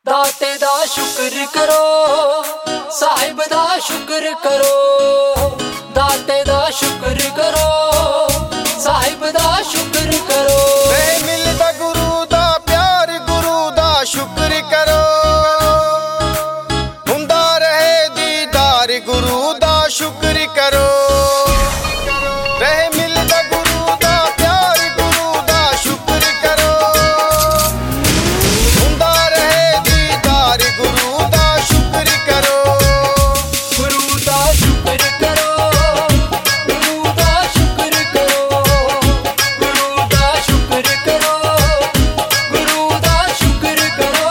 दाते दा शुक्र करो, साहिब दा शुक्र करो। दाते दा शुक्र करो, साहिब दा शुक्र करो। नहीं मिलदा गुरु दा प्यार, गुरु दा शुक्र करो। हुंदा रहे दीदार, गुरु दा शुक्र करो। रहे मिलदा गुरु दा प्यार, गुरु दा शुक्र करो। हुंदा रहे दीदार, गुरु दा शुक्र करो। गुरु दा शुक्र करो, गुरु दा शुक्र करो। गुरु दा शुक्र करो, गुरु दा शुक्र करो।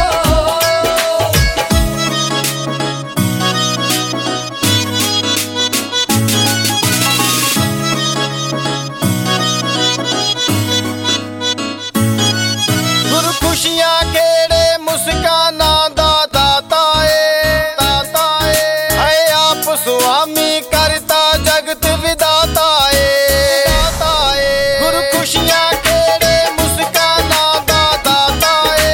गुरु खुशियां केड़े मुस्काना दा दाता है आप स्वामी करता जगत विदाता है। गुरु खुशियां केड़े मुस्काना दा दाता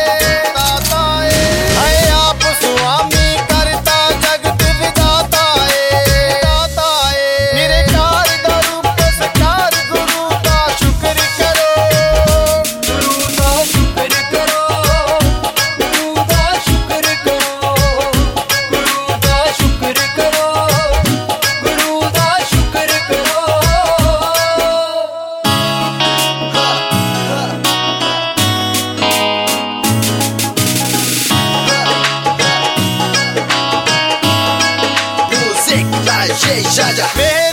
है आप स्वामी करता जगत विदाता है। निरंकार दा रूप सकार, गुरु दा शुक्र करो। गुरु दा शुक्र करो, गुरु दा शुक्र करो। गुरु दा शुक्र करो, गुरु दा शुक्र करो। Music, live, Jay Jaja.